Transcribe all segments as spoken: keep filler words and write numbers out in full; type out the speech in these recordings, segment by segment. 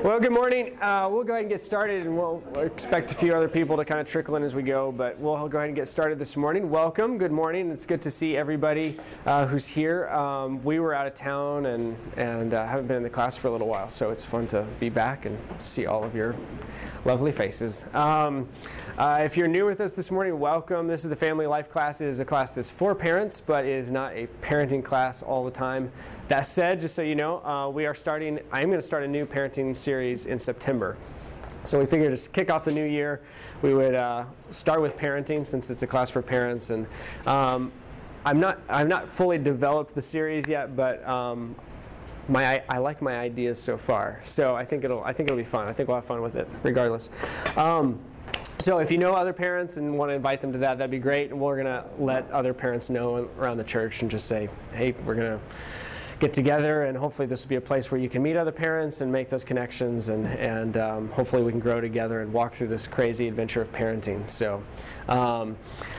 Well, good morning. Uh, we'll go ahead and get started, and we'll expect a few other people to kind of trickle in as we go, but we'll go ahead and get started this morning. Welcome. Good morning. It's good to see everybody uh, who's here. Um, we were out of town and, and uh, haven't been in the class for a little while, so it's fun to be back and see all of your lovely faces. Um, uh, if you're new with us this morning, welcome. This is the Family Life class. It is a class that's for parents, but it is not a parenting class all the time. That said, just so you know, uh, we are starting, I'm going to start a new parenting series in September. So we figured to kick off the new year, we would uh, start with parenting since it's a class for parents. And um, I'm not, I've not fully developed the series yet, but um, my I, I like my ideas so far. So I think it'll I think it'll be fun. I think we'll have fun with it, regardless. Um, so if you know other parents and want to invite them to that, that'd be great. And we're gonna let other parents know around the church and just say, hey, we're gonna get together, and hopefully this will be a place where you can meet other parents and make those connections, and, and um, hopefully we can grow together and walk through this crazy adventure of parenting. So um,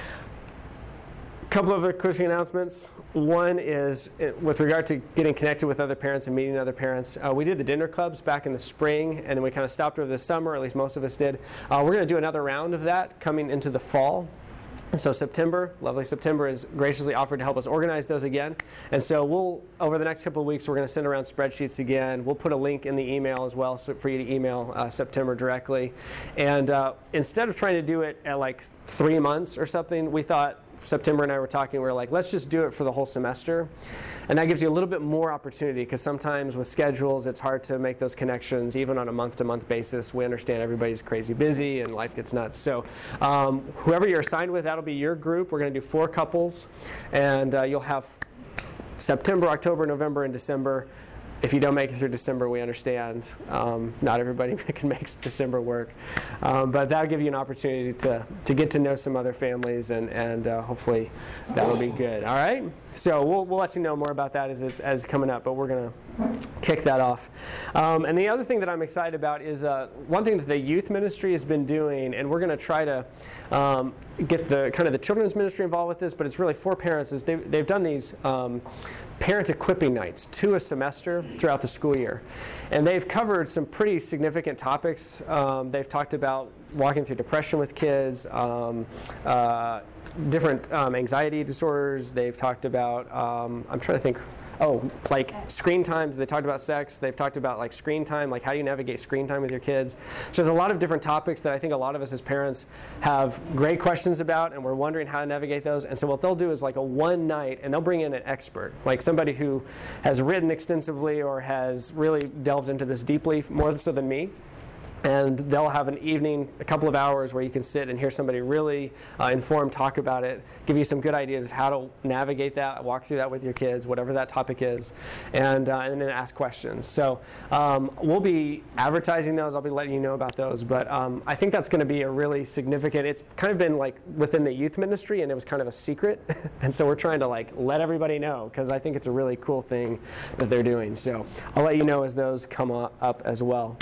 a couple of other quick announcements. One is with regard to getting connected with other parents and meeting other parents. Uh, we did the dinner clubs back in the spring, and then we kind of stopped over the summer, or at least most of us did. Uh, we're going to do another round of that coming into the fall. So September, lovely September, is graciously offered to help us organize those again. And so we'll, over the next couple of weeks, we're going to send around spreadsheets again. We'll put a link in the email as well so for you to email uh, September directly. And uh, instead of trying to do it at like three months or something, we thought, September and I were talking, we were like, let's just do it for the whole semester. And that gives you a little bit more opportunity, because sometimes with schedules, it's hard to make those connections, even on a month-to-month basis. We understand everybody's crazy busy and life gets nuts. So um, whoever you're assigned with, that'll be your group. We're going to do four couples, and uh, you'll have September, October, November, and December. If you don't make it through December, we understand. Um, not everybody can make December work. Um, but that'll give you an opportunity to, to get to know some other families, and, and uh, hopefully that'll be good. All right? So we'll, we'll let you know more about that as it's as coming up, but we're going to kick that off. Um, and the other thing that I'm excited about is uh, one thing that the youth ministry has been doing, and we're going to try to um, get the kind of the children's ministry involved with this, but it's really for parents, is they've, they've done these um, parent equipping nights, two a semester throughout the school year. And they've covered some pretty significant topics. Um, they've talked about walking through depression with kids, um, uh, different um, anxiety disorders. They've talked about, um, I'm trying to think, oh, like screen time. They talked about sex. They've talked about like screen time, like how do you navigate screen time with your kids. So there's a lot of different topics that I think a lot of us as parents have great questions about, and we're wondering how to navigate those. And so what they'll do is like a one night, and they'll bring in an expert, like somebody who has written extensively or has really delved into this deeply, more so than me. And they'll have an evening, a couple of hours where you can sit and hear somebody really uh, informed talk about it, give you some good ideas of how to navigate that, walk through that with your kids, whatever that topic is, and, uh, and then ask questions. So um, we'll be advertising those. I'll be letting you know about those. But um, I think that's going to be a really significant, it's kind of been like within the youth ministry, and it was kind of a secret. And so we're trying to like let everybody know, because I think it's a really cool thing that they're doing. So I'll let you know as those come up as well.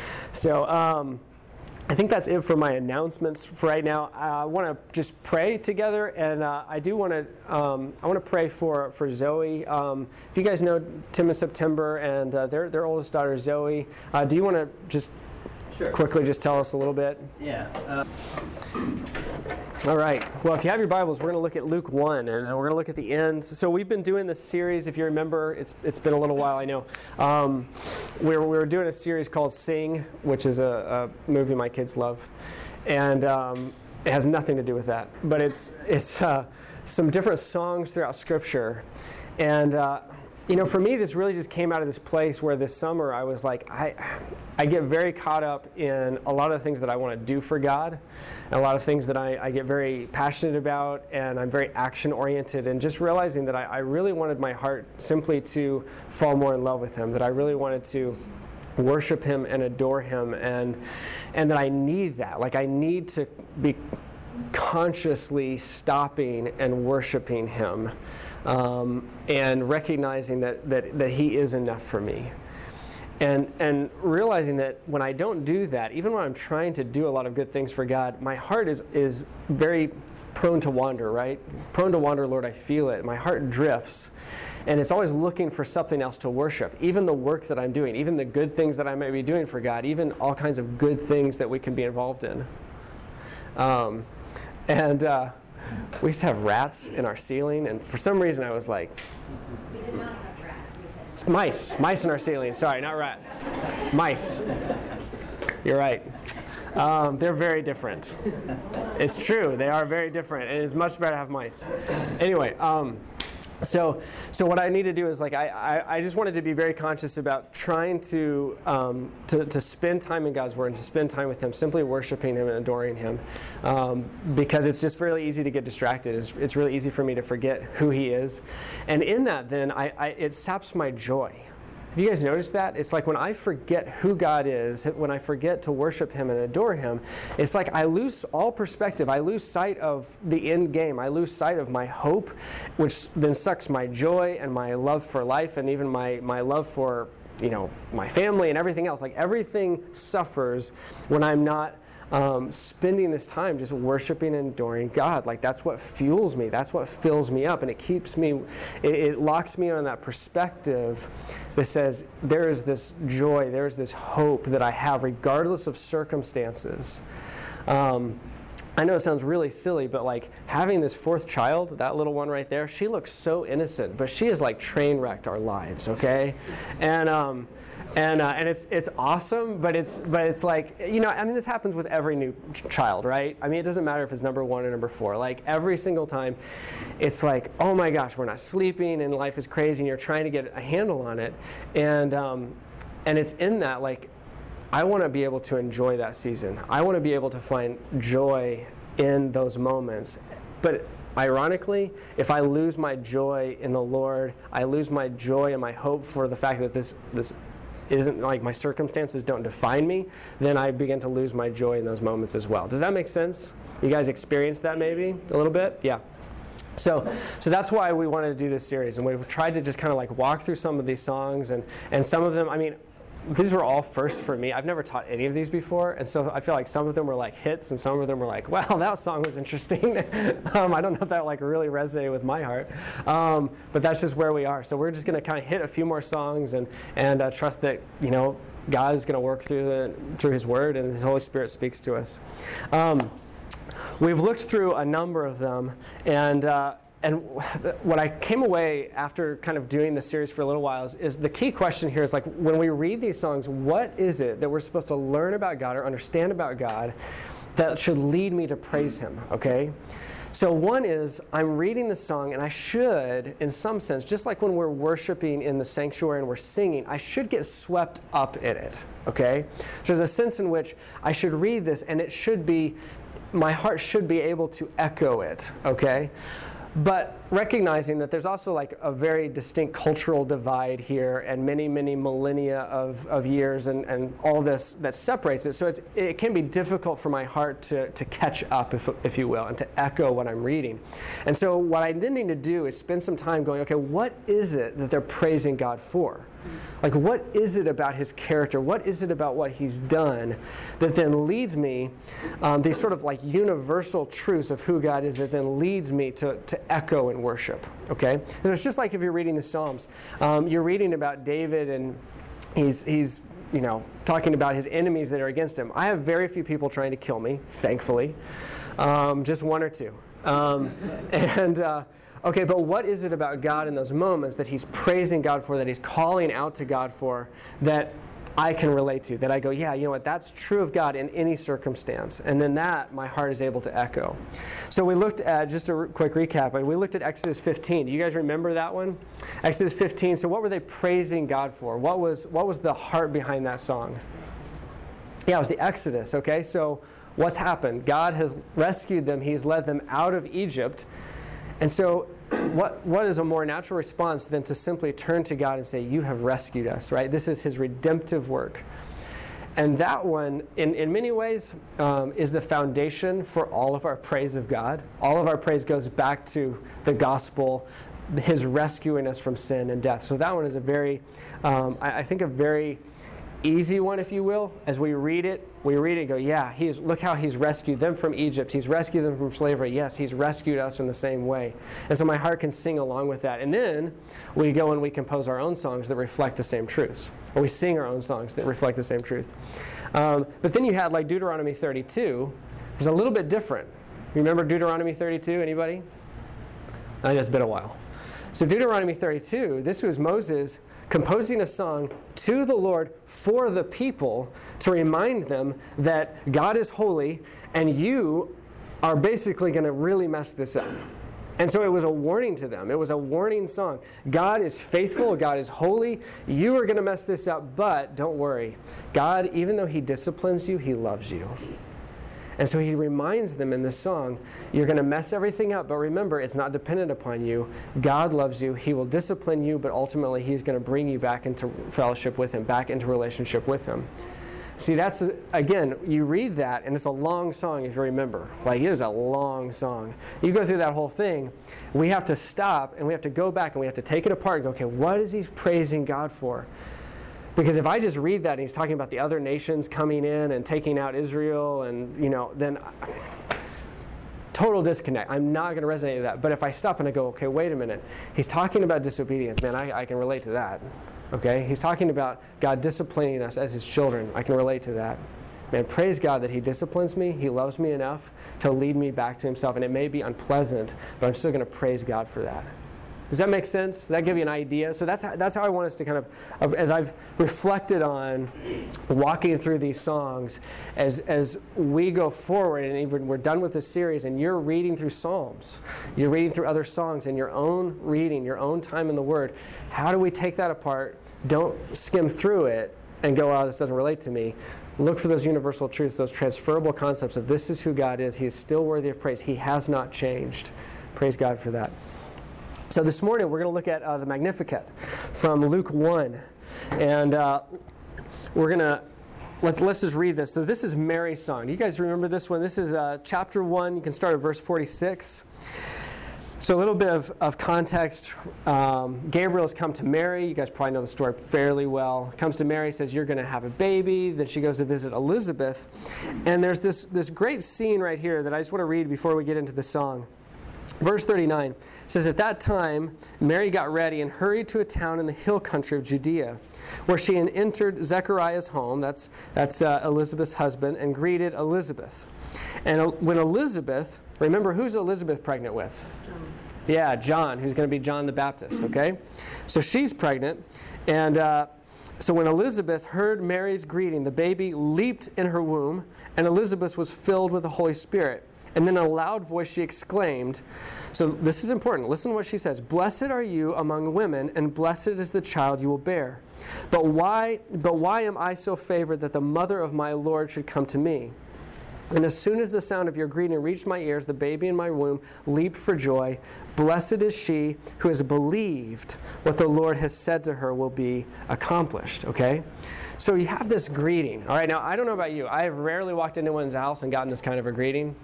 So um, I think that's it for my announcements for right now. I want to just pray together, and uh, I do want to um, I want to pray for for Zoe. Um, if you guys know Tim and September and uh, their their oldest daughter Zoe, uh, do you want to just Sure. quickly just tell us a little bit? Yeah. Uh, All right. Well, if you have your Bibles, we're going to look at Luke one, and we're going to look at the end. So we've been doing this series, if you remember, it's it's been a little while, I know. Um, we were, we were doing a series called Sing, which is a, a movie my kids love. And um, it has nothing to do with that. But it's, it's uh, some different songs throughout Scripture. And, uh, you know, for me, this really just came out of this place where this summer I was like, I I get very caught up in a lot of the things that I want to do for God, and a lot of things that I, I get very passionate about, and I'm very action-oriented, and just realizing that I, I really wanted my heart simply to fall more in love with Him, that I really wanted to worship Him and adore Him, and and that I need that. Like, I need to be consciously stopping and worshiping Him. Um, and recognizing that, that, that He is enough for me. And, and realizing that when I don't do that, even when I'm trying to do a lot of good things for God, my heart is, is very prone to wander, right? Prone to wander, Lord, I feel it. My heart drifts. and it's always looking for something else to worship. Even the work that I'm doing, even the good things that I may be doing for God, even all kinds of good things that we can be involved in. Um, and uh, we used to have rats in our ceiling, and for some reason I was like, We did not have rats. We had it's mice, mice in our ceiling. Sorry, not rats, mice. You're right. Um, they're very different. It's true, they are very different, and it's much better to have mice. Anyway, um, so so what I need to do is like I, I, I just wanted to be very conscious about trying to, um, to to spend time in God's Word and to spend time with Him, simply worshiping Him and adoring Him, um, because it's just really easy to get distracted. It's, it's really easy for me to forget who He is, and in that, then I, I it saps my joy. Have you guys noticed that? It's like when I forget who God is, when I forget to worship Him and adore Him, it's like I lose all perspective. I lose sight of the end game. I lose sight of my hope, which then sucks my joy and my love for life and even my, my love for, you know, my family and everything else. Like everything suffers when I'm not Um, spending this time just worshiping and adoring God. Like that's what fuels me. That's what fills me up, and it keeps me, it, it locks me on that perspective that says there is this joy, there is this hope that I have regardless of circumstances. Um, I know it sounds really silly, but like having this fourth child, that little one right there, she looks so innocent, but she has like train wrecked our lives, okay? And um, And uh, and it's it's awesome, but it's but it's like, you know, I mean, this happens with every new ch- child, right? I mean, it doesn't matter if it's number one or number four. Like every single time, it's like, oh my gosh, we're not sleeping, and life is crazy, and you're trying to get a handle on it, and um, and it's in that like, I want to be able to enjoy that season. I want to be able to find joy in those moments, but ironically, if I lose my joy in the Lord, I lose my joy and my hope for the fact that this this. isn't like my circumstances don't define me, then I begin to lose my joy in those moments as well. Does that make sense? You guys experienced that maybe a little bit? Yeah. So so that's why we wanted to do this series, and we've tried to just kind of like walk through some of these songs, and, and some of them, I mean, these were all first for me. I've never taught any of these before, and so I feel like some of them were like hits, and some of them were like, wow, that song was interesting. um, I don't know if that like really resonated with my heart, um, but that's just where we are. So we're just going to kind of hit a few more songs and and uh, trust that, you know, God is going to work through the through His Word, and His Holy Spirit speaks to us. Um, we've looked through a number of them, and. Uh, And what I came away after kind of doing this series for a little while is, is the key question here is like, when we read these songs, what is it that we're supposed to learn about God or understand about God that should lead me to praise Him, okay? So one is, I'm reading the song, and I should, in some sense, just like when we're worshiping in the sanctuary and we're singing, I should get swept up in it, okay? So there's a sense in which I should read this, and it should be, my heart should be able to echo it, okay? But recognizing that there's also like a very distinct cultural divide here, and many, many millennia of, of years and, and all this that separates it. So it's, it can be difficult for my heart to, to catch up, if, if you will, and to echo what I'm reading. And so what I then need to do is spend some time going, okay, what is it that they're praising God for? Like, what is it about His character? What is it about what He's done that then leads me, um, these sort of like universal truths of who God is that then leads me to, to echo and worship, okay? So it's just like if you're reading the Psalms. Um, you're reading about David, and he's, he's, you know, talking about his enemies that are against him. I have very few people trying to kill me, thankfully. Um, just one or two. Um, and... Uh, Okay, but what is it about God in those moments that He's praising God for, that He's calling out to God for, that I can relate to, that I go, yeah, you know what, that's true of God in any circumstance. And then that, my heart is able to echo. So we looked at, just a quick recap, we looked at Exodus fifteen. Do you guys remember that one? Exodus fifteen, so what were they praising God for? What was, what was the heart behind that song? Yeah, it was the Exodus, okay? So what's happened? God has rescued them. He's led them out of Egypt. And so what what is a more natural response than to simply turn to God and say, you have rescued us, right? This is His redemptive work. And that one, in, in many ways, um, is the foundation for all of our praise of God. All of our praise goes back to the gospel, His rescuing us from sin and death. So that one is a very, um, I, I think a very easy one, if you will. As we read it, we read it and go, yeah, he's, look how he's rescued them from Egypt. He's rescued them from slavery. Yes, he's rescued us in the same way. And so my heart can sing along with that. And then we go and we compose our own songs that reflect the same truths. Or we sing our own songs that reflect the same truth. Um, but then you had like Deuteronomy thirty-two. It was a little bit different. Remember Deuteronomy thirty-two? Anybody? I know it's been a while. So Deuteronomy thirty-two, this was Moses composing a song to the Lord for the people to remind them that God is holy and you are basically going to really mess this up. And so it was a warning to them. It was a warning song. God is faithful. God is holy. You are going to mess this up, but don't worry. God, even though he disciplines you, he loves you. And so he reminds them in this song, you're going to mess everything up, but remember, it's not dependent upon you. God loves you. He will discipline you, but ultimately he's going to bring you back into fellowship with him, back into relationship with him. See, that's, again, you read that, and it's a long song if you remember. Like, it is a long song. You go through that whole thing, we have to stop, and we have to go back, and we have to take it apart and go, okay, what is he praising God for? Because if I just read that and he's talking about the other nations coming in and taking out Israel and, you know, then total disconnect. I'm not going to resonate with that. But if I stop and I go, okay, wait a minute. He's talking about disobedience. Man, I, I can relate to that. Okay? He's talking about God disciplining us as his children. I can relate to that. Man, praise God that he disciplines me. He loves me enough to lead me back to himself. And it may be unpleasant, but I'm still going to praise God for that. Does that make sense? Does that give you an idea? So that's how, that's how I want us to kind of, as I've reflected on walking through these songs, as as we go forward and even we're done with this series and you're reading through Psalms, you're reading through other songs in your own reading, your own time in the Word, how do we take that apart? Don't skim through it and go, oh, this doesn't relate to me. Look for those universal truths, those transferable concepts of this is who God is. He is still worthy of praise. He has not changed. Praise God for that. So this morning we're going to look at uh, the Magnificat from Luke one. And uh, we're going to, let's, let's just read this. So this is Mary's song. Do you guys remember this one? This is uh, chapter one. You can start at verse forty-six. So a little bit of, of context. Um, Gabriel has come to Mary. You guys probably know the story fairly well. Comes to Mary, says, you're going to have a baby. Then she goes to visit Elizabeth. And there's this, this great scene right here that I just want to read before we get into the song. Verse thirty-nine says, at that time, Mary got ready and hurried to a town in the hill country of Judea, where she had entered Zechariah's home, that's, that's uh, Elizabeth's husband, and greeted Elizabeth. And uh, when Elizabeth, remember, who's Elizabeth pregnant with? John. Yeah, John, who's going to be John the Baptist, okay? So she's pregnant, and uh, so when Elizabeth heard Mary's greeting, the baby leaped in her womb, and Elizabeth was filled with the Holy Spirit. And then in a loud voice she exclaimed, so this is important, listen to what she says, blessed are you among women, and blessed is the child you will bear. But why, but why am I so favored that the mother of my Lord should come to me? And as soon as the sound of your greeting reached my ears, the baby in my womb leaped for joy. Blessed is she who has believed what the Lord has said to her will be accomplished. Okay? So you have this greeting. All right, now I don't know about you. I have rarely walked into anyone's house and gotten this kind of a greeting.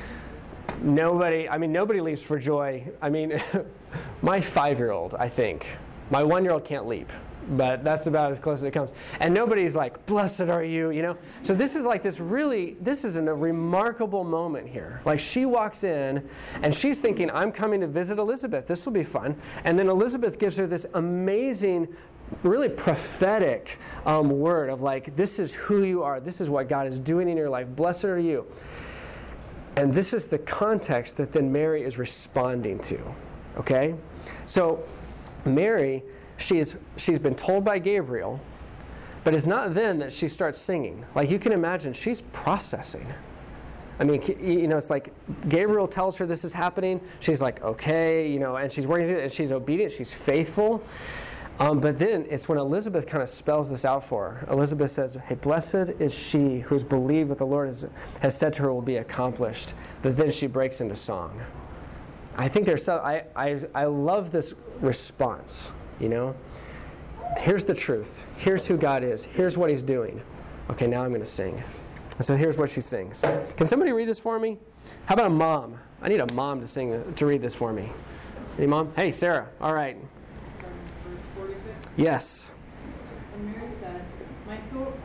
Nobody, I mean, nobody leaps for joy. I mean, my five-year-old, I think. My one-year-old can't leap, but that's about as close as it comes. And nobody's like, blessed are you, you know? So this is like this really, this is a remarkable moment here. Like she walks in, and she's thinking, I'm coming to visit Elizabeth. This will be fun. And then Elizabeth gives her this amazing, really prophetic um, word of like, this is who you are. This is what God is doing in your life. Blessed are you. And this is the context that then Mary is responding to, okay? So Mary, she's, she's been told by Gabriel, but it's not then that she starts singing. Like you can imagine, she's processing. I mean, you know, it's like Gabriel tells her this is happening. She's like, okay, you know, and she's working through it, and she's obedient, she's faithful. Um, but then it's when Elizabeth kind of spells this out for her. Elizabeth says, hey, blessed is she who has believed what the Lord has, has said to her will be accomplished. That then she breaks into song. I think there's so, I, I, I love this response, you know. Here's the truth. Here's who God is. Here's what he's doing. Okay, now I'm going to sing. So here's what she sings. Can somebody read this for me? How about a mom? I need a mom to sing, to read this for me. Any mom? Hey, Sarah. All right. Verse forty-six. Yes. And Mary said, My soul,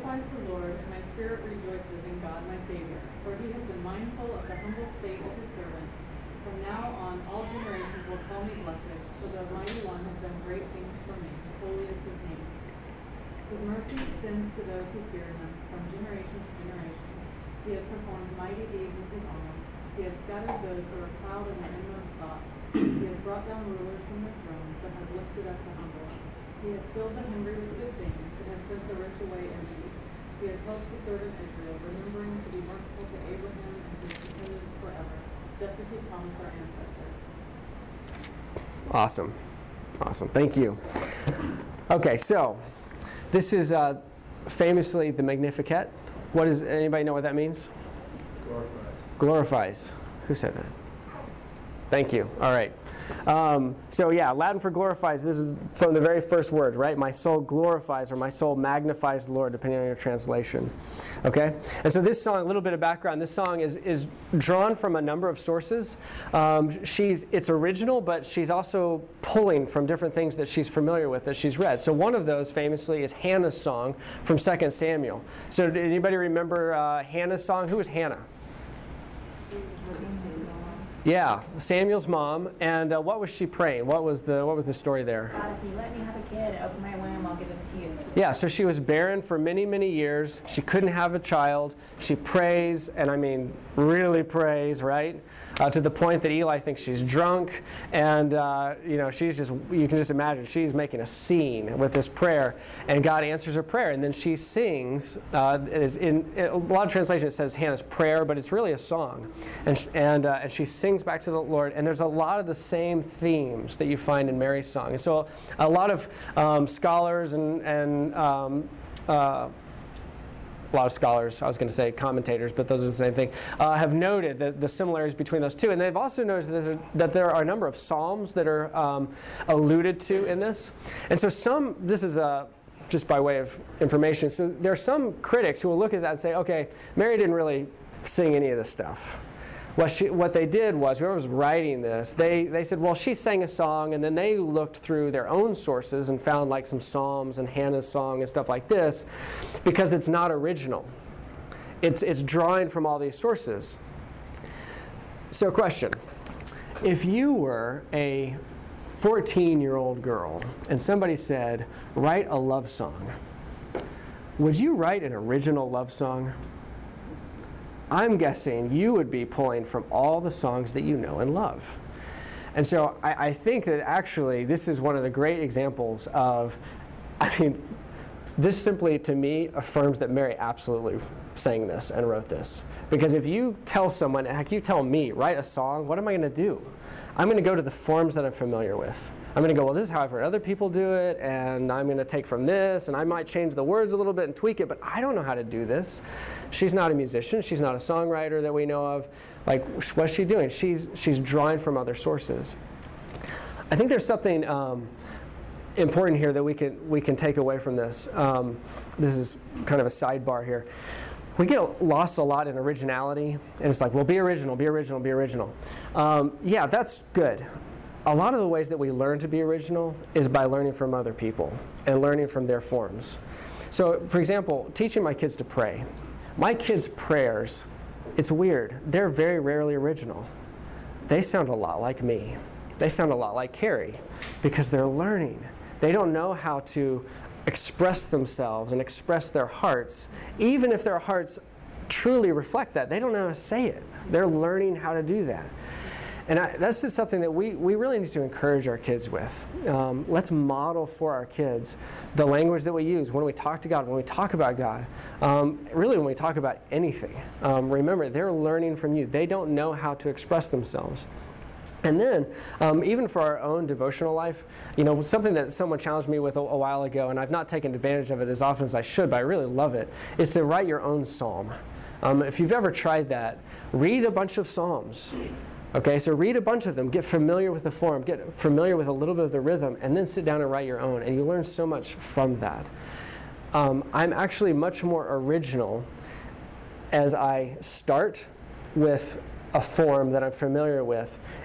magnifies the Lord, and my spirit rejoices in God my Savior, for he has been mindful of the humble state of his servant. From now on all generations will call me blessed, for the Mighty One has done great things for me. Holy is his name. His mercy extends to those who fear him, from generation to generation. He has performed mighty deeds with his arm. He has scattered those who are proud in their inmost thoughts. He has brought down rulers from their thrones, but has lifted up the humble. He has filled the hungry with good things, and has sent the rich away empty. He has helped the servant Israel, remembering to be merciful to Abraham and his descendants forever, just as he promised our ancestors. Awesome. Awesome. Thank you. Okay, so this is uh, famously the Magnificat. What is, anybody know what that means? Glorifies. Glorifies. Who said that? Thank you. All right. Um, so yeah, Latin for glorifies, this is from the very first word, right? My soul glorifies, or my soul magnifies the Lord, depending on your translation. Okay? And so this song, a little bit of background, this song is, is drawn from a number of sources. Um, she's, it's original, but she's also pulling from different things that she's familiar with, that she's read. So one of those, famously, is Hannah's song from Second Samuel. So did anybody remember uh, Hannah's song? Who was Hannah? Yeah, Samuel's mom. And uh, what was she praying? What was the what was the story there? God, if you let me have a kid and open my womb, I'll give him to you. Yeah, so she was barren for many, many years. She couldn't have a child. She prays, and I mean, really prays, right? Uh, to the point that Eli thinks she's drunk, and uh, you know, she's just, you can just imagine, she's making a scene with this prayer, and God answers her prayer, and then she sings. Uh, in, in a lot of translation it says Hannah's prayer, but it's really a song, and and uh, and she sings back to the Lord, and there's a lot of the same themes that you find in Mary's song, and so a lot of um, scholars and and um, uh, a lot of scholars, I was going to say commentators, but those are the same thing, uh, have noted the, the similarities between those two. And they've also noticed that there, that there are a number of psalms that are um, alluded to in this. And so some, this is a, just by way of information, so there are some critics who will look at that and say, okay, Mary didn't really sing any of this stuff. What, she, what they did was, whoever was writing this, they, they said, well, she sang a song, and then they looked through their own sources and found like some Psalms and Hannah's song and stuff like this, because it's not original. It's, it's drawing from all these sources. So question, if you were a fourteen-year-old girl and somebody said, write a love song, would you write an original love song? I'm guessing you would be pulling from all the songs that you know and love. And so I, I think that actually this is one of the great examples of, I mean, this simply to me affirms that Mary absolutely sang this and wrote this. Because if you tell someone, heck, you tell me, write a song, what am I going to do? I'm going to go to the forms that I'm familiar with. I'm going to go, well, this is how I've heard other people do it, and I'm going to take from this, and I might change the words a little bit and tweak it, but I don't know how to do this. She's not a musician. She's not a songwriter that we know of. Like, what's she doing? She's, she's drawing from other sources. I think there's something um, important here that we can, we can take away from this. Um, this is kind of a sidebar here. We get lost a lot in originality, and it's like, well, be original, be original, be original. Um, yeah, that's good. A lot of the ways that we learn to be original is by learning from other people and learning from their forms. So, for example, teaching my kids to pray. My kids' prayers, it's weird. They're very rarely original. They sound a lot like me. They sound a lot like Carrie because they're learning. They don't know how to express themselves and express their hearts, even if their hearts truly reflect that. They don't know how to say it. They're learning how to do that. And I, that's just something that we, we really need to encourage our kids with. Um, let's model for our kids the language that we use when we talk to God, when we talk about God. Um, really, when we talk about anything. Um, remember, they're learning from you. They don't know how to express themselves. And then, um, even for our own devotional life, you know, something that someone challenged me with a, a while ago, and I've not taken advantage of it as often as I should, but I really love it, is to write your own psalm. Um, if you've ever tried that, read a bunch of psalms. Okay, so read a bunch of them, get familiar with the form, get familiar with a little bit of the rhythm, and then sit down and write your own, and you learn so much from that. Um, I'm actually much more original as I start with a form that I'm familiar with,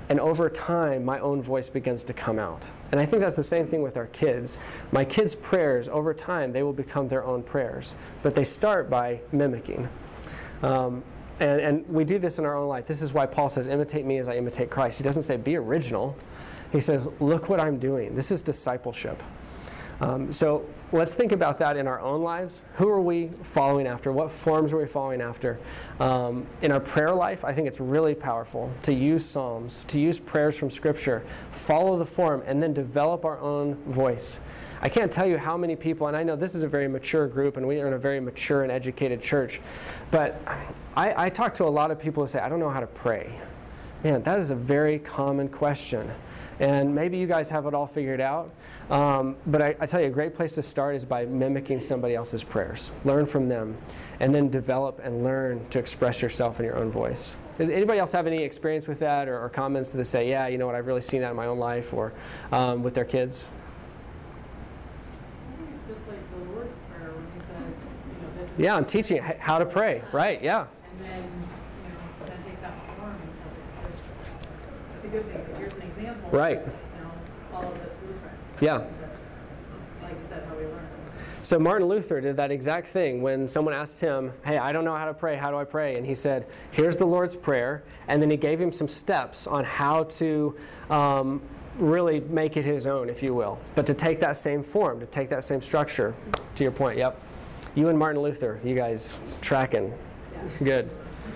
And over time, my own voice begins to come out. And I think that's the same thing with our kids. My kids' prayers, over time, they will become their own prayers. But they start by mimicking. Um, and, and we do this in our own life. This is why Paul says, imitate me as I imitate Christ. He doesn't say, be original. He says, look what I'm doing. This is discipleship. Um, so let's think about that in our own lives. Who are we following after? What forms are we following after? Um, in our prayer life, I think it's really powerful to use Psalms, to use prayers from Scripture, follow the form, and then develop our own voice. I can't tell you how many people, and I know this is a very mature group, and we are in a very mature and educated church, but I, I talk to a lot of people who say, I don't know how to pray. Man, that is a very common question. And maybe you guys have it all figured out. Um, but I, I tell you, a great place to start is by mimicking somebody else's prayers. Learn from them. And then develop and learn to express yourself in your own voice. Does anybody else have any experience with that or, or comments that say, yeah, you know what, I've really seen that in my own life or um, with their kids? I think it's just like the Lord's Prayer when he says, you know, this is Yeah, I'm teaching h- how to pray. Right, yeah. and then, you know, then take that form and so it's, it's a good thing. So here's an example. Right. You know, follow this blueprint. Yeah. That's, like you said, how we learn. So Martin Luther did that exact thing when someone asked him, hey, I don't know how to pray, how do I pray? And he said, here's the Lord's Prayer. And then he gave him some steps on how to um, really make it his own, if you will. But to take that same form, to take that same structure, to your point, yep. You and Martin Luther, you guys tracking. Yeah. Good.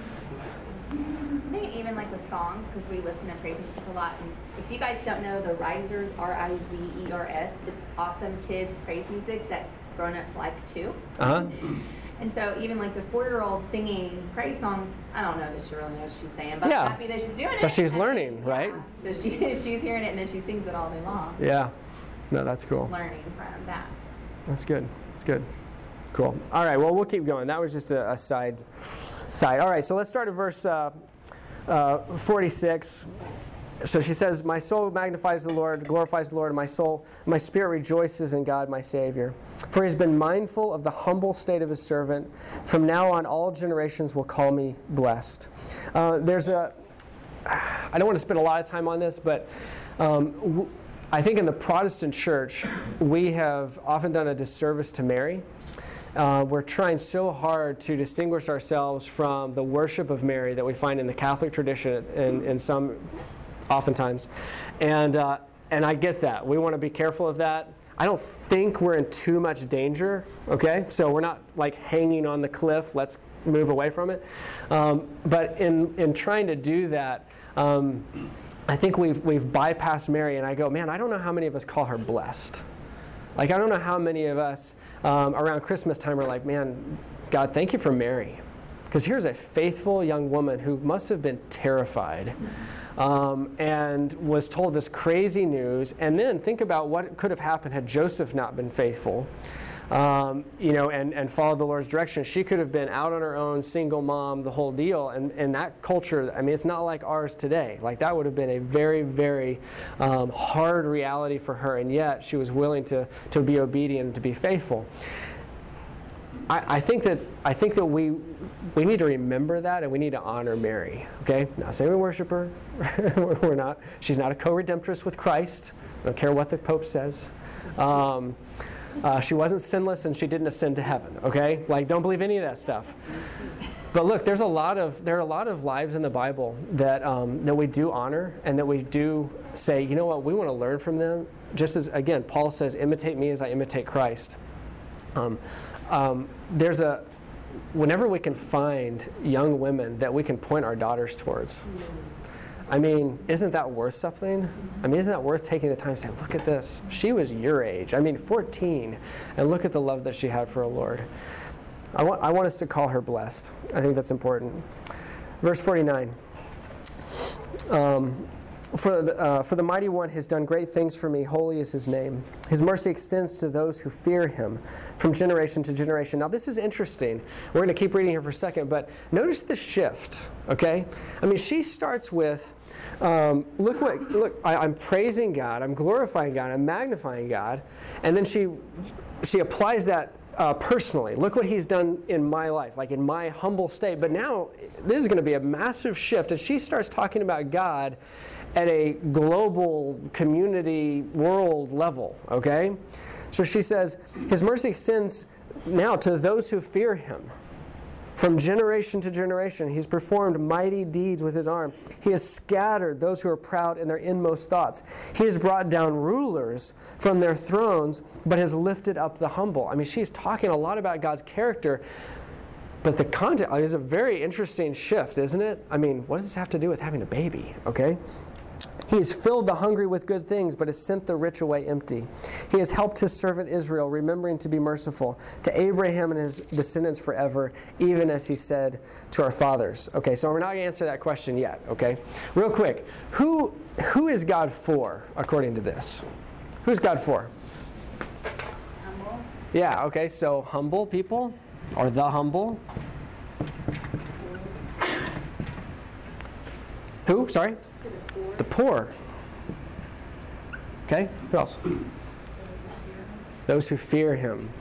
I think even like with songs, because we listen to praise music a lot. And if you guys don't know the Risers, R I Z E R S, it's awesome kids praise music that grown-ups like too. Uh-huh. And so even like the four-year-old singing praise songs, I don't know that she really knows what she's saying, but Yeah. I'm happy that she's doing it. But she's I mean, learning, yeah. right? So she she's hearing it and then she sings it all day long. Yeah. No, that's cool. Learning from that. That's good. That's good. Cool. All right, well, we'll keep going. That was just a, a side. side. All right, so let's start at verse uh, uh, forty-six. So she says, my soul magnifies the Lord, glorifies the Lord, and my soul, my spirit rejoices in God, my Savior. For he has been mindful of the humble state of his servant. From now on, all generations will call me blessed. Uh, there's a, I don't want to spend a lot of time on this, but um, w- I think in the Protestant church, we have often done a disservice to Mary. Uh, we're trying so hard to distinguish ourselves from the worship of Mary that we find in the Catholic tradition in, in some, oftentimes. And, uh, and I get that. We want to be careful of that. I don't think we're in too much danger, okay? So we're not like hanging on the cliff. Let's move away from it. Um, but in, in trying to do that, um, I think we've, we've bypassed Mary, and I go, man, I don't know how many of us call her blessed. Like, I don't know how many of us um, around Christmas time are like, man, God, thank you for Mary. Because here's a faithful young woman who must have been terrified um, and was told this crazy news. And then think about what could have happened had Joseph not been faithful. Um, you know, and, and followed the Lord's direction. She could have been out on her own, single mom, the whole deal. And, and that culture, I mean, it's not like ours today. Like, that would have been a very, very um, hard reality for her. And yet, she was willing to, to be obedient and to be faithful. I, I think that I think that we we need to remember that, and we need to honor Mary. Okay, not saying we worship her. We're not. She's not a co-redemptress with Christ. I don't care what the Pope says. Um, Uh, she wasn't sinless and she didn't ascend to heaven, okay? Like, don't believe any of that stuff. But look, there's a lot of there are a lot of lives in the Bible that um, that we do honor and that we do say, you know what, we want to learn from them. Just as, again, Paul says, imitate me as I imitate Christ. Um, um, there's a, whenever we can find young women that we can point our daughters towards, I mean, isn't that worth something? I mean, isn't that worth taking the time to say, look at this. She was your age. I mean, fourteen. And look at the love that she had for the Lord. I want, I want us to call her blessed. I think that's important. Verse forty-nine. Um, for, the, uh, for the Mighty One has done great things for me. Holy is his name. His mercy extends to those who fear him from generation to generation. Now, this is interesting. We're going to keep reading here for a second, but notice the shift, okay? I mean, she starts with, um, look what, look, I, I'm praising God, I'm glorifying God, I'm magnifying God, and then she, she applies that uh, personally. Look what he's done in my life, like in my humble state. But now this is going to be a massive shift as she starts talking about God at a global community world level, okay? So she says, his mercy extends now to those who fear him. From generation to generation, he's performed mighty deeds with his arm. He has scattered those who are proud in their inmost thoughts. He has brought down rulers from their thrones, but has lifted up the humble. I mean, she's talking a lot about God's character, but the content is a very interesting shift, isn't it? I mean, what does this have to do with having a baby, okay? He has filled the hungry with good things, but has sent the rich away empty. He has helped his servant Israel, remembering to be merciful to Abraham and his descendants forever, even as he said to our fathers. Okay, so we're not going to answer that question yet, okay? Real quick, who who is God for, according to this? Who's God for? Humble. Yeah, okay, so humble people, or the humble. Who? Sorry? The poor. Okay, who else? Those who fear him.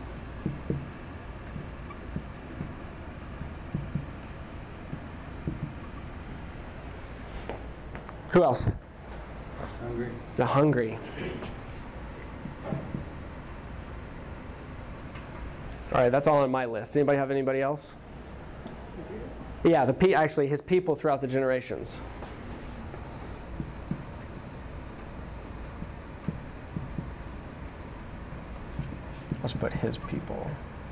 Who else? Hungry. The hungry. All right, that's all on my list. Anybody have anybody else? Yeah, the pe- actually his people throughout the generations. Let's put his people.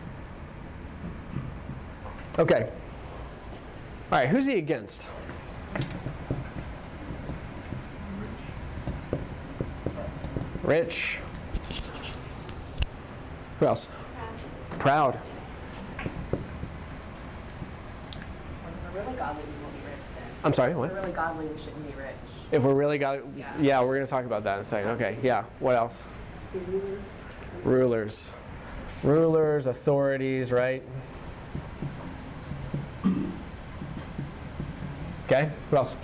Okay. All right, who's he against? Rich. Who else? Proud. We're really godly, we won't be rich then. I'm sorry, If what? we're really godly, we shouldn't be rich. If we're really got Yeah. yeah, we're going to talk about that in a second. Okay, yeah. What else? Rulers. Rulers, authorities, right? Okay, who else?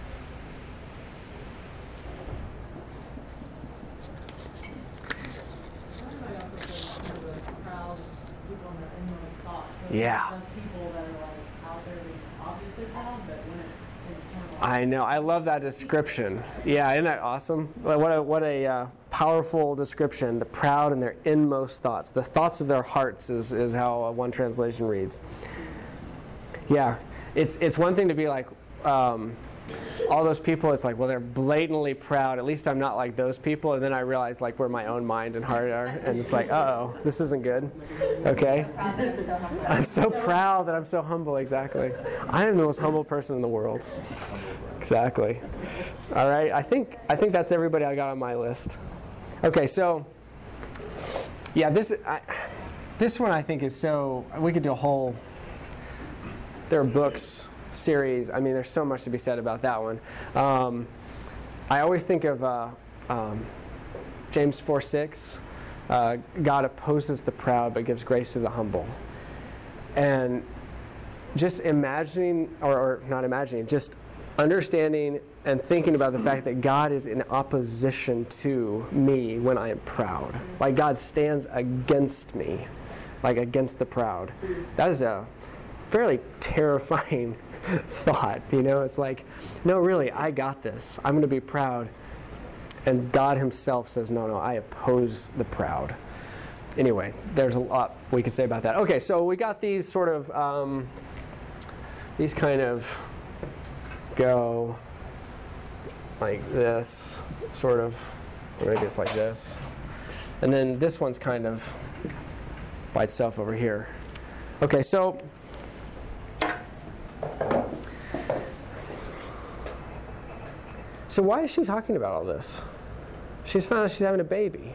Somebody also said kind of like proud people in their inmost thoughts. So Yeah. Just people that are like out there being obviously proud, but when it's internal. I know. I love that description. Yeah, isn't that awesome? Like, What a what a uh, powerful description. The proud in their inmost thoughts. The thoughts of their hearts is, is how uh, one translation reads. Yeah, it's it's one thing to be like um, all those people. It's like, well, they're blatantly proud. At least I'm not like those people. And then I realize like where my own mind and heart are, and it's like, uh oh, this isn't good. Okay. Proud that I'm so humble. I'm so proud that I'm so humble. Exactly. I am the most humble person in the world. Exactly. All right. I think I think that's everybody I got on my list. Okay. So, yeah, this I, this one I think is so. We could do a whole. There are books, series. I mean, there's so much to be said about that one. Um, I always think of uh, um, James four six. Uh, God opposes the proud but gives grace to the humble. And just imagining, or, or not imagining, just understanding and thinking about the fact that God is in opposition to me when I am proud. Like God stands against me, like against the proud. That is a fairly terrifying thought, you know? It's like, no, really, I got this. I'm going to be proud. And God himself says, no, no, I oppose the proud. Anyway, there's a lot we could say about that. Okay, so we got these sort of, um, these kind of go like this, sort of, or maybe it's like this. And then this one's kind of by itself over here. Okay, so So why is she talking about all this? She's found out she's having a baby.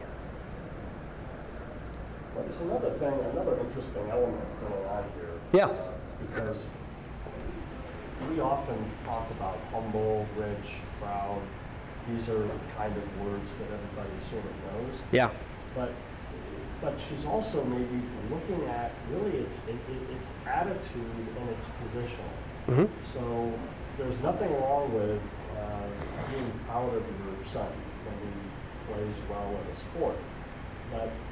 Well, there's another thing, another interesting element going on here. Yeah. uh, Because we often talk about humble, rich, proud. These are kind of words that everybody sort of knows. Yeah. But but she's also maybe looking at really its it, it, its attitude and its position. Mm-hmm. So there's nothing wrong with uh, being proud of your son when he plays well in a sport. But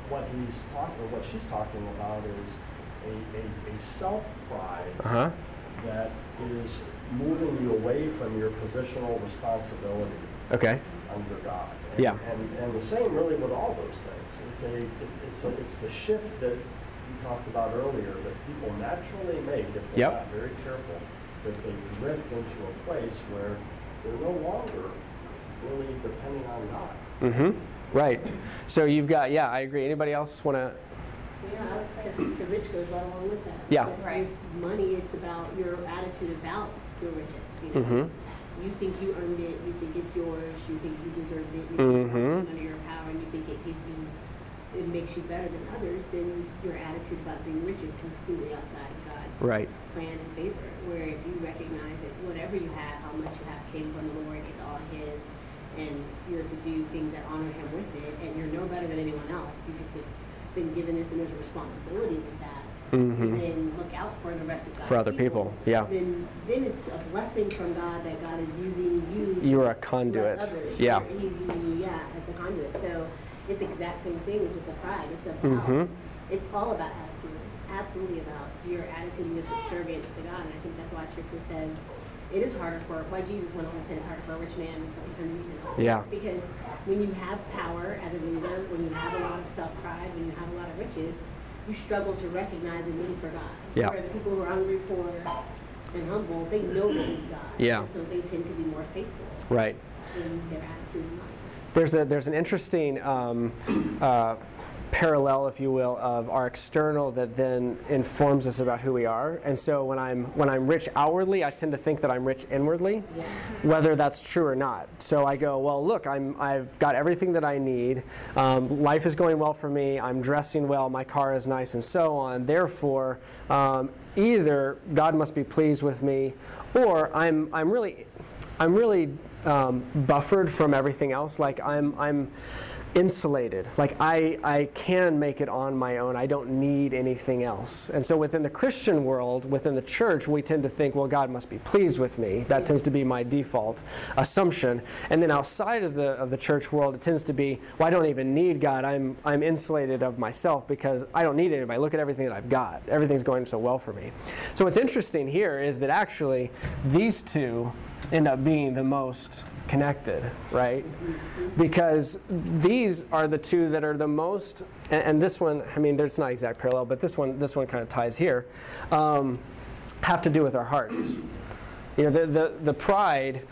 what he's talking, what she's talking about is a, a, a self-pride Uh-huh. that is moving you away from your positional responsibility Okay. under God. And, Yeah. And, and the same really with all those things. It's a it's it's a, it's the shift that you talked about earlier that people naturally make if they're Yep. not very careful. That they drift into a place where they're no longer really depending on God. Mm-hmm. Right. So you've got, yeah, I agree. Anybody else want to? Yeah, because the rich goes right along with that. Yeah. Because Right. with money, it's about your attitude about your riches. You know? Mm-hmm. You think you earned it, you think it's yours, you think you deserved it, you think Mhm. you're working under your power, and you think it gives you, it makes you better than others, then your attitude about being rich is completely outside of God's Right. plan and favor. Where if you recognize that whatever you have, how much you have came from the Lord, it's all His, and you're to do things that honor Him with it, and you're no better than anyone else. You just have been given this, and there's a responsibility with that. Mm-hmm. And then look out for the rest of God's For other people, yeah. Then, then it's a blessing from God that God is using you. to You are a bless conduit. others. Yeah. You're- He's using you, yeah, as the conduit. So it's the exact same thing as with the pride. It's about, Mhm. it's all about attitude. It's absolutely about your attitude and your subservience to God. And I think that's why Scripture says it is harder for, why Jesus went on and said it's harder for a rich man to become a Yeah. Because when you have power as a ruler, when you have a lot of self-pride, when you have a lot of riches, you struggle to recognize a need for God. Yeah. Where the people who are hungry, poor, and humble, they know they need God. Yeah. And so they tend to be more faithful Right. in their attitude in life. There's a there's an interesting um, uh, parallel, if you will, of our external that then informs us about who we are. And so when I'm when I'm rich outwardly, I tend to think that I'm rich inwardly, Yeah. whether that's true or not. So I go, well, look, I'm I've got everything that I need. Um, life is going well for me. I'm dressing well. My car is nice, and so on. Therefore, um, either God must be pleased with me, or I'm I'm really I'm really um, buffered from everything else. Like I'm I'm insulated. Like I, I can make it on my own. I don't need anything else. And so within the Christian world, within the church, we tend to think, well, God must be pleased with me. That tends to be my default assumption. And then outside of the of the church world, it tends to be, well, I don't even need God. I'm I'm insulated of myself because I don't need anybody. Look at everything that I've got. Everything's going so well for me. So what's interesting here is that actually these two end up being the most connected, right? Because these are the two that are the most, and, and this one, I mean, there's not exact parallel, but this one, this one kind of ties here, um, have to do with our hearts. You know, the the, the pride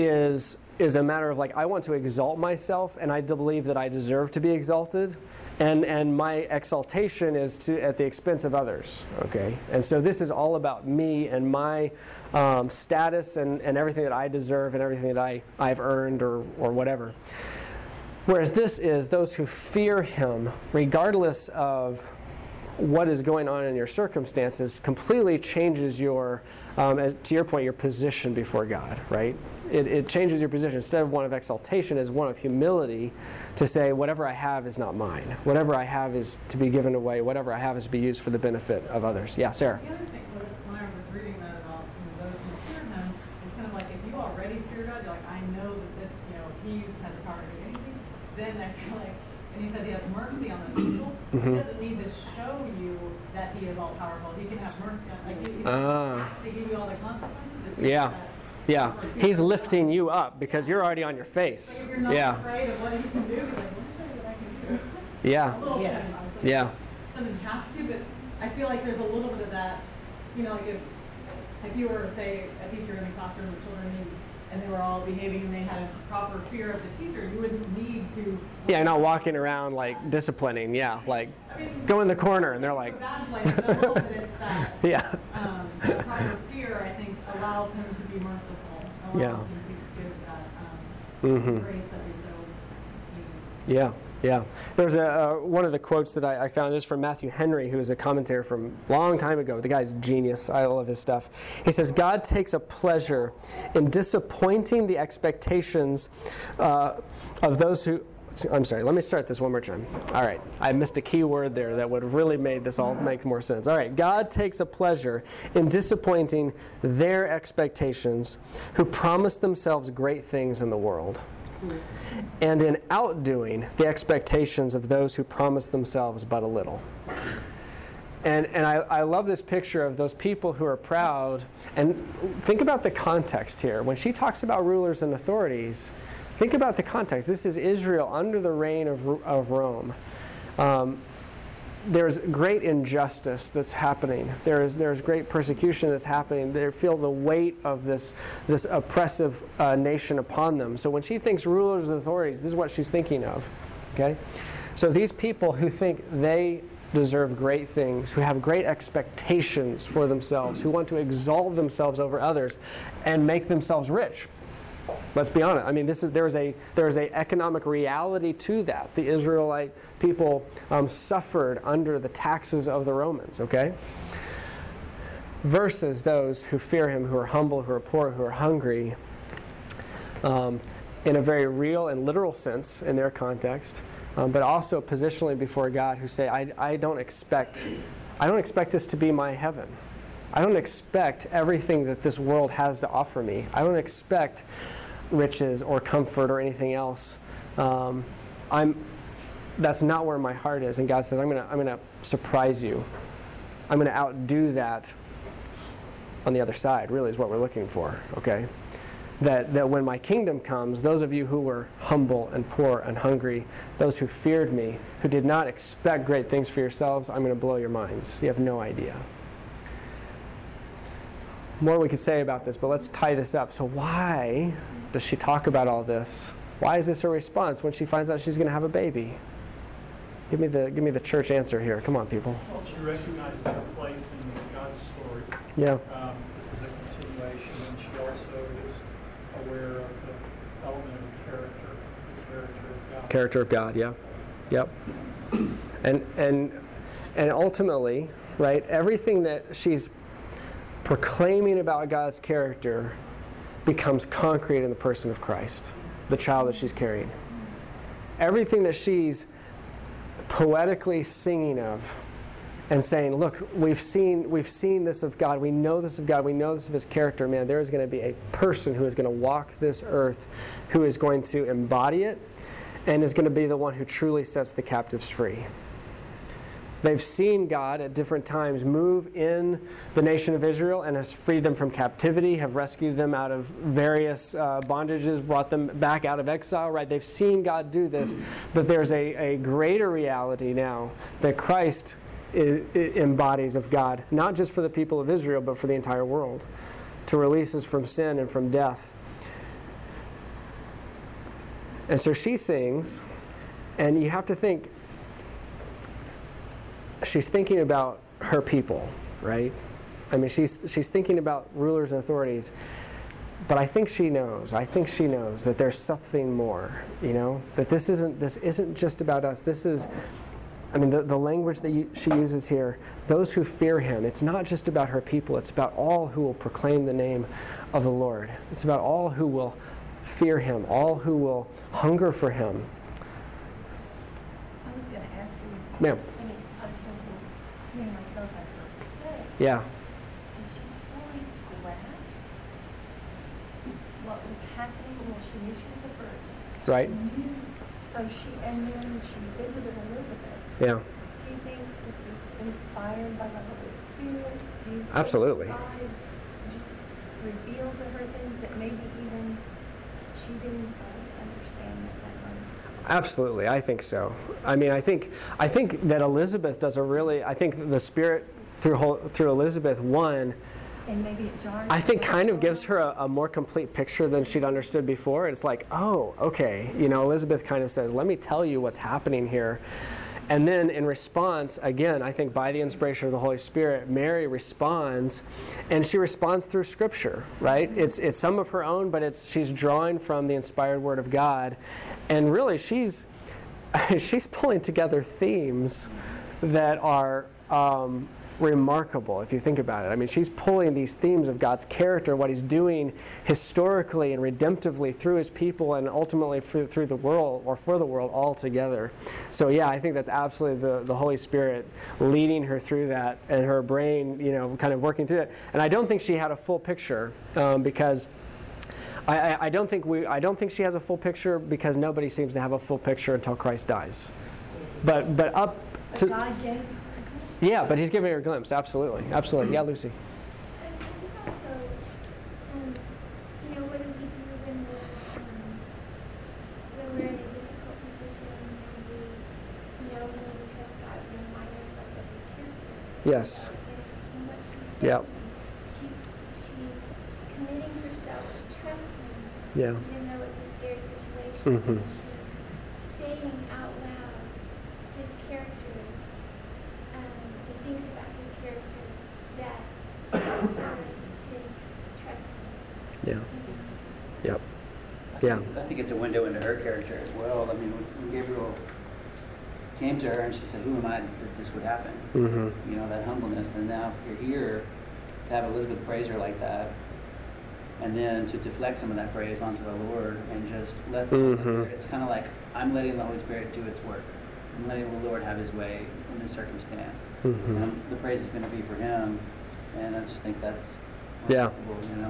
is is a matter of like, I want to exalt myself, and I believe that I deserve to be exalted. And and my exaltation is to at the expense of others, okay? And so this is all about me and my um, status and, and everything that I deserve and everything that I, I've earned or, or whatever. Whereas this is those who fear Him, regardless of what is going on in your circumstances, completely changes your, um, as, to your point, your position before God, right? It, it changes your position. Instead of one of exaltation, is one of humility, to say whatever I have is not mine. Whatever I have is to be given away. Whatever I have is to be used for the benefit of others. Yeah, Sarah. The other thing, when I was reading that about you know, those who fear Him, it's kind of like if you already fear God, you're like, I know that this, you know, He has the power to do anything. Then I feel like, and He says He has mercy on those people. Mm-hmm. He doesn't need to show you that He is all powerful. He can have mercy on, like, He, he doesn't Ah. have to give you all the consequences. If you Yeah. have that. Yeah. He's lifting you up because you're already on your face. Like if you're not Yeah. afraid of what He can do, you're like, let me show you what I can do. Yeah. A little Yeah. bit, obviously. Yeah. Doesn't have to, but I feel like there's a little bit of that, you know, like if, if you were, say, a teacher in a classroom with children and, and they were all behaving and they had a proper fear of the teacher, you wouldn't need to. Yeah, not walking around like disciplining. Yeah, like I mean, go in the corner and they're like, a bad place, but a little bit it's that, yeah. um, that proper fear, I think, allows him to be merciful, allows Yeah. him to give that, Mm-hmm. um, grace that we so need. Yeah, yeah. There's a uh, one of the quotes that I, I found is from Matthew Henry, who is a commentator from a long time ago. The guy's a genius. I love his stuff. He says, God takes a pleasure in disappointing the expectations uh, of those who... I'm sorry, let me start this one more time. All right, I missed a key word there that would have really made this all make more sense. All right, God takes a pleasure in disappointing their expectations who promise themselves great things in the world. and in outdoing the expectations of those who promise themselves but a little. And, and I, I love this picture of those people who are proud. And think about the context here. When she talks about rulers and authorities, think about the context. This is Israel under the reign of, of Rome. Um, there's great injustice that's happening. There is there's great persecution that's happening. They feel the weight of this, this oppressive uh, nation upon them. So when she thinks rulers and authorities, this is what she's thinking of. Okay? So these people who think they deserve great things, who have great expectations for themselves, who want to exalt themselves over others and make themselves rich. Let's be honest. I mean, this is there is a there is a economic reality to that. The Israelite people um, suffered under the taxes of the Romans. Okay. Versus those who fear Him, who are humble, who are poor, who are hungry, um, in a very real and literal sense in their context, um, but also positionally before God, who say, I, I don't expect, I don't expect this to be my heaven. I don't expect everything that this world has to offer me. I don't expect riches or comfort or anything else. Um, I'm. That's not where my heart is. And God says, I'm gonna, I'm gonna surprise you. I'm gonna outdo that on the other side. Really, is what we're looking for. Okay, that that when my kingdom comes, those of you who were humble and poor and hungry, those who feared me, who did not expect great things for yourselves, I'm gonna blow your minds. You have no idea. More we could say about this, but let's tie this up. So why does she talk about all this? Why is this her response when she finds out she's going to have a baby? Give me the give me the church answer here. Come on, people. Well, she recognizes her place in God's story. Yeah. Um, this is a continuation, and she also is aware of the element of character, the character of God. Character of God. Yeah. Yep. And and and ultimately, right? Everything that she's proclaiming about God's character becomes concrete in the person of Christ, the child that she's carrying. Everything that she's poetically singing of and saying, look, we've seen we've seen this of God, we know this of God, we know this of His character, man, there is going to be a person who is going to walk this earth, who is going to embody it, and is going to be the one who truly sets the captives free. They've seen God at different times move in the nation of Israel and has freed them from captivity, have rescued them out of various uh, bondages, brought them back out of exile, right? They've seen God do this, but there's a, a greater reality now that Christ is, is, embodies of God, not just for the people of Israel, but for the entire world, to release us from sin and from death. And so she sings, and you have to think, she's thinking about her people, right? I mean, she's she's thinking about rulers and authorities, but I think she knows. I think she knows that there's something more, you know, that this isn't this isn't just about us. This is, I mean, the, the language that you, she uses here, those who fear Him. It's not just about her people. It's about all who will proclaim the name of the Lord. It's about all who will fear Him, all who will hunger for Him. I was going to ask you. Ma'am. Myself, I heard. Yeah. Did she fully grasp what was happening? Well, she knew she was a virgin. Right. She knew, so she, and then she visited Elizabeth. Yeah. Do you think this was inspired by the Holy Spirit? Do you think Absolutely. God just revealed to her things that maybe even she didn't uh, understand at that moment? Absolutely, I think so. I mean, I think I think that Elizabeth does a really. I think the Spirit through whole, through Elizabeth one. And maybe it jarred. I think kind of gives her a, a more complete picture than she'd understood before. It's like, oh, okay, you know, Elizabeth kind of says, "Let me tell you what's happening here." And then in response, again, I think by the inspiration of the Holy Spirit, Mary responds, and she responds through Scripture, right? It's it's some of her own, but it's she's drawing from the inspired Word of God, and really she's she's pulling together themes that are um, remarkable if you think about it. I mean, she's pulling these themes of God's character, what He's doing historically and redemptively through His people and ultimately through, through the world or for the world all together. So yeah, I think that's absolutely the, the Holy Spirit leading her through that and her brain, you know, kind of working through it. And I don't think she had a full picture um, because I, I, I don't think we. I don't think she has a full picture because nobody seems to have a full picture until Christ dies. But but up But to God gave her a glimpse. yeah, but He's giving her a glimpse. Absolutely, absolutely. Yeah, Lucy. And I think also, um, you know, what do we do when we're, um, when we're in a difficult position and we know we need to trust God and remind ourselves of His character? Yes. And what she's Yep. saying, she's, she's committing herself to trust Him, Yeah. even though it's a scary situation. Mhm. And she's saying out loud His character, um, the things about His character that help her to trust Him. Yeah. Yep. I think Yeah. it's- I think it's a window into her character as well. I mean, when when Gabriel came to her and she said, "Who am I that this would happen?" Mm-hmm. You know, that humbleness. And now you're here to have Elizabeth praise her like that, and then to deflect some of that praise onto the Lord and just let the Holy Mhm. Spirit. It's kind of like I'm letting the Holy Spirit do its work. I'm letting the Lord have His way in this circumstance. Mhm. And I'm- the praise is going to be for Him. And I just think that's Yeah. remarkable, you know.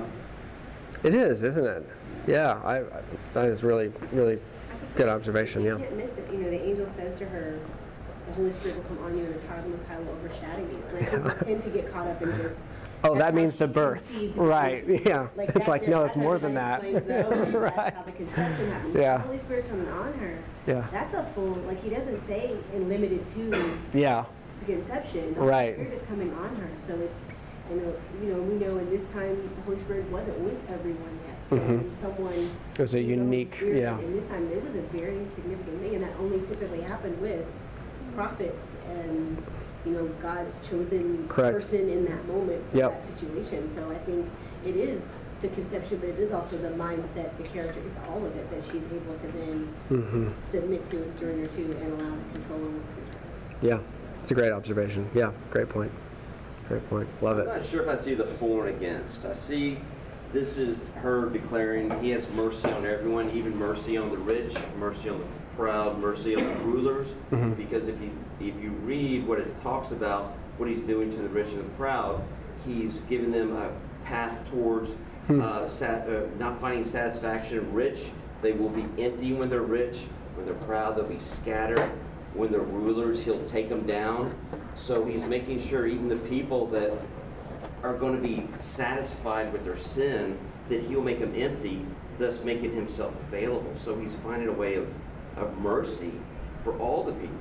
It is, isn't it? Yeah. I, I that is really really I think good observation. You Yeah. can't miss it. You know, the angel says to her, the Holy Spirit will come on you and the power of the Most High will overshadow you. And I think we tend to get caught up in just, Oh, that's that how means she the birth. conceived Right. it. Yeah. Like It's that like there- no, that's it's how more it than that. explains the ocean. Right. That's how the conception happened. Yeah. The Holy Spirit coming on her. Yeah. That's a full, like he doesn't say and limited to Yeah. the conception. The Right. Holy Spirit is coming on her. So it's, you know, you know, we know in this time the Holy Spirit wasn't with everyone yet. So Mhm. when someone It was a received the Holy unique- Spirit, yeah. And this time it was a very significant thing, and that only typically happened with prophets and you know God's chosen Correct. person in that moment for Yep. that situation. So I think it is the conception, but it is also the mindset, the character. It's all of it that she's able to then Mm-hmm. submit to and surrender to and allow to control and work through her. Yeah. It's a great observation. Yeah. Great point. Great point. Love I'm it. not sure if I see the for and against. I see this is her declaring He has mercy on everyone, even mercy on the rich, mercy on the proud, mercy on the rulers. Mhm. Because if he's, if you read what it talks about, what He's doing to the rich and the proud, He's giving them a path towards Hmm. uh, sat, uh, not finding satisfaction. Rich, they will be empty when they're rich. When they're proud, they'll be scattered. When they're rulers, He'll take them down. So He's making sure even the people that are going to be satisfied with their sin, that He'll make them empty, thus making Himself available. So He's finding a way of, of mercy for all the people.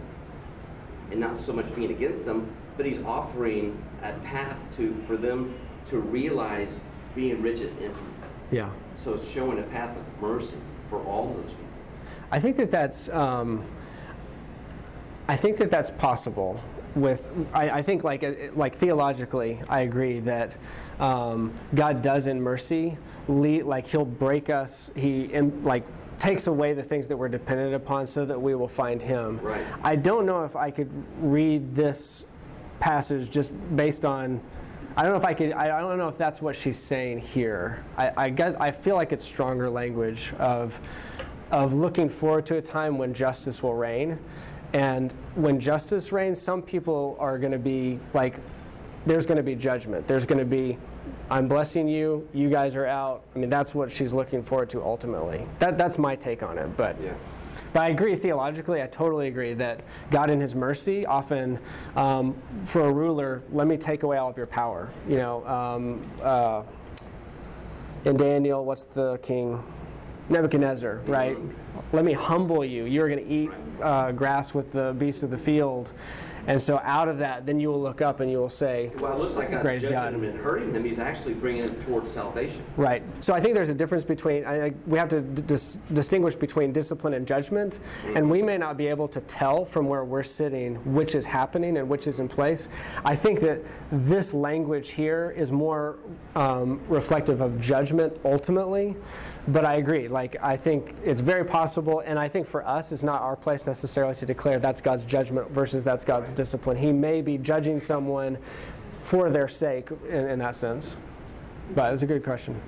And not so much being against them, but He's offering a path to for them to realize being rich is empty. Yeah. So it's showing a path of mercy for all those people. I think that that's. Um, I think that that's possible. With I, I think like uh, like theologically, I agree that um, God does in mercy lead, like He'll break us. He in, like takes away the things that we're dependent upon, so that we will find Him. Right. I don't know if I could read this passage just based on. I don't know if I could. I, I don't know if that's what she's saying here. I I, get, I feel like it's stronger language of of looking forward to a time when justice will reign. And when justice reigns, some people are going to be like, there's going to be judgment. There's going to be, I'm blessing you, you guys are out. I mean, that's what she's looking forward to ultimately. That, that's my take on it. But, Yeah. but I agree theologically, I totally agree that God in His mercy often, um, for a ruler, let me take away all of your power. You know, um, uh, in Daniel, what's the king? Nebuchadnezzar, right? Let me humble you. You're going to eat uh, grass with the beasts of the field. And so out of that, then you will look up and you will say, Well, it looks like God's Praise judging God. him and hurting him. He's actually bringing him towards salvation. right. So I think there's a difference between, I, I, we have to d- dis- distinguish between discipline and judgment. And we may not be able to tell from where we're sitting which is happening and which is in place. I think that this language here is more um, reflective of judgment ultimately. But I agree. Like, I think it's very possible, and I think for us, it's not our place necessarily to declare that's God's judgment versus that's God's discipline. He may be judging someone for their sake in, in that sense. But it's a good question.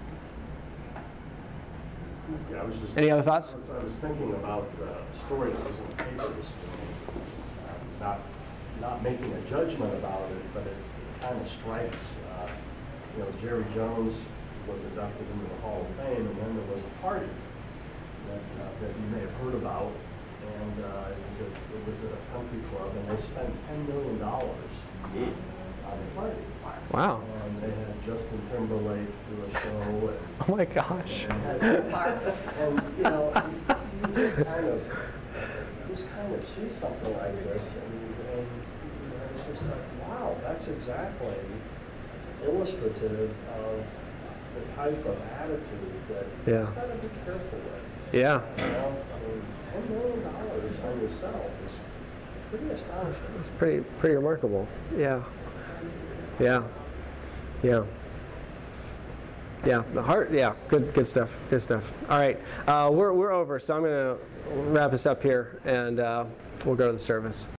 Yeah, I was just. Any other thoughts? I was, I was thinking about the story that was in the paper this morning. Uh, not, not making a judgment about it, but it, it kind of strikes. Uh, you know, Jerry Jones was inducted into the Hall of Fame, and then there was a party that, uh, that you may have heard about, and uh, it was at it was at a country club, and they spent ten million dollars on the party. Wow. And they had Justin Timberlake do a show, and Oh my gosh. and, had, and you know, you, you just kind of just kind of see something like this, and, and you know, it's just like, wow, that's exactly illustrative of the type of attitude that you Yeah. just got to be careful with. Yeah. You know, I mean, ten million dollars on yourself is pretty astonishing. It's pretty pretty remarkable. Yeah. Yeah. Yeah. Yeah. The heart. Yeah. Good. Good stuff. Good stuff. All right. Uh, we're we're over. So I'm gonna wrap us up here, and uh, we'll go to the service.